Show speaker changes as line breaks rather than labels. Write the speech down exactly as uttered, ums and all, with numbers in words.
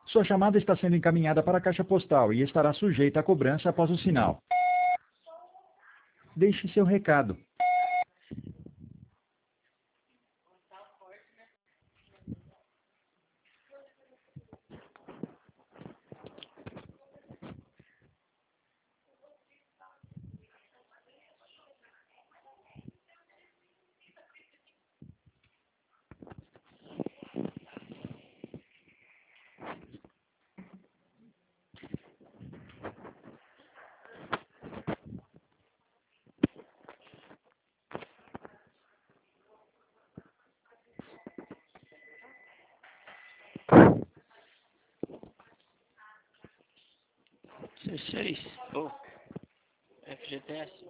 Sua chamada está sendo encaminhada para a caixa postal e estará sujeita a cobrança após o sinal. Deixe seu recado.
C seis, oh, F G T S.